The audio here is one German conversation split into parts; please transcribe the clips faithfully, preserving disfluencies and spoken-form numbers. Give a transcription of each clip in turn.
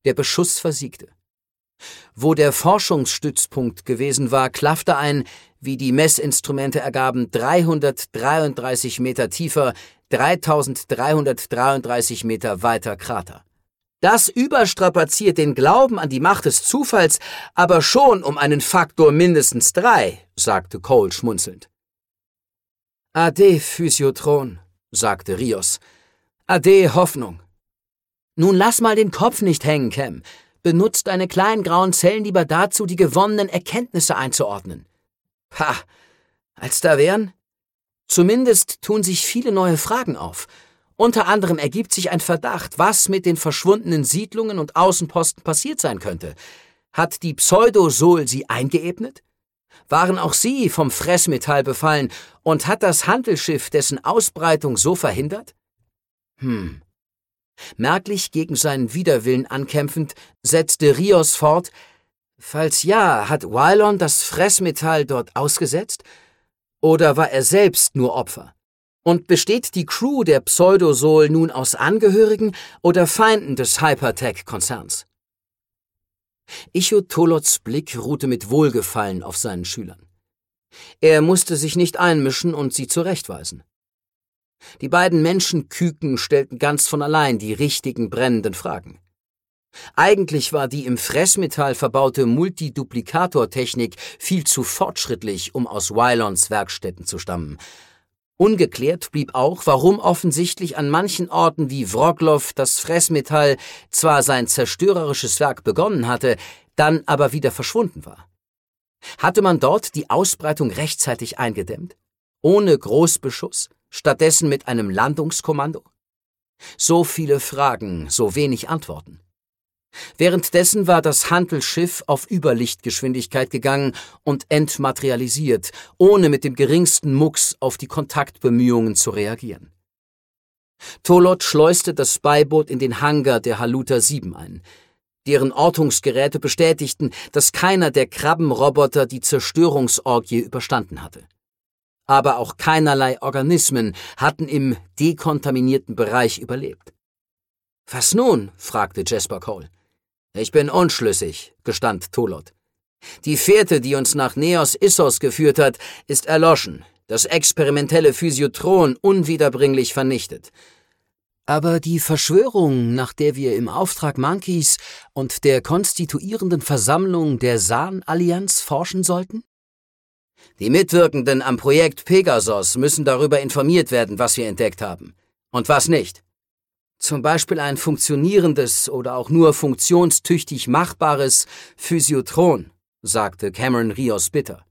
Der Beschuss versiegte. Wo der Forschungsstützpunkt gewesen war, klaffte ein, wie die Messinstrumente ergaben, dreihundertdreiunddreißig Meter tiefer, dreitausenddreihundertdreiunddreißig Meter weiter Krater. Das überstrapaziert den Glauben an die Macht des Zufalls, aber schon um einen Faktor mindestens drei, sagte Cole schmunzelnd. Ade, Physiotron, sagte Rios. Ade, Hoffnung. Nun lass mal den Kopf nicht hängen, Cam. Benutzt deine kleinen grauen Zellen lieber dazu, die gewonnenen Erkenntnisse einzuordnen. Ha, als da wären? Zumindest tun sich viele neue Fragen auf. Unter anderem ergibt sich ein Verdacht, was mit den verschwundenen Siedlungen und Außenposten passiert sein könnte. Hat die Pseudosol sie eingeebnet? Waren auch sie vom Fressmetall befallen und hat das Handelsschiff dessen Ausbreitung so verhindert? Hm. Merklich gegen seinen Widerwillen ankämpfend, setzte Rios fort, falls ja, hat Wylon das Fressmetall dort ausgesetzt? Oder war er selbst nur Opfer? Und besteht die Crew der Pseudosol nun aus Angehörigen oder Feinden des Hypertech-Konzerns? Ichot Tolots Blick ruhte mit Wohlgefallen auf seinen Schülern. Er musste sich nicht einmischen und sie zurechtweisen. Die beiden Menschenküken stellten ganz von allein die richtigen brennenden Fragen. Eigentlich war die im Fressmetall verbaute Multiduplikatortechnik viel zu fortschrittlich, um aus Wylons Werkstätten zu stammen. Ungeklärt blieb auch, warum offensichtlich an manchen Orten wie Wroglow das Fressmetall zwar sein zerstörerisches Werk begonnen hatte, dann aber wieder verschwunden war. Hatte man dort die Ausbreitung rechtzeitig eingedämmt? Ohne Großbeschuss? Stattdessen mit einem Landungskommando? So viele Fragen, so wenig Antworten. Währenddessen war das Handelsschiff auf Überlichtgeschwindigkeit gegangen und entmaterialisiert, ohne mit dem geringsten Mucks auf die Kontaktbemühungen zu reagieren. Tolot schleuste das Beiboot in den Hangar der Haluta sieben ein. Deren Ortungsgeräte bestätigten, dass keiner der Krabbenroboter die Zerstörungsorgie überstanden hatte. Aber auch keinerlei Organismen hatten im dekontaminierten Bereich überlebt. »Was nun?« fragte Jasper Cole. »Ich bin unschlüssig«, gestand Tolot. »Die Fährte, die uns nach Neos Issos geführt hat, ist erloschen, das experimentelle Physiotron unwiederbringlich vernichtet. Aber die Verschwörung, nach der wir im Auftrag Monkeys und der konstituierenden Versammlung der Saan-Allianz forschen sollten? Die Mitwirkenden am Projekt Pegasus müssen darüber informiert werden, was wir entdeckt haben. Und was nicht. Zum Beispiel ein funktionierendes oder auch nur funktionstüchtig machbares Physiotron«, sagte Cameron Rios bitter.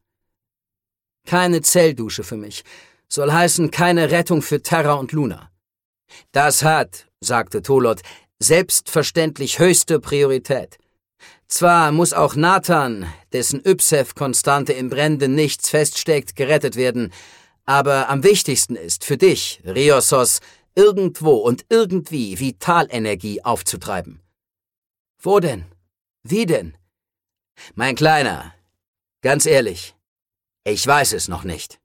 »Keine Zelldusche für mich. Soll heißen, keine Rettung für Terra und Luna.« »Das hat«, sagte Tolot, »selbstverständlich höchste Priorität. Zwar muss auch Nathan, dessen Y-P-S-Konstante im brennenden Nichts feststeckt, gerettet werden, aber am wichtigsten ist für dich, Riosos, irgendwo und irgendwie Vitalenergie aufzutreiben.« »Wo denn? Wie denn?« »Mein Kleiner, ganz ehrlich, ich weiß es noch nicht.«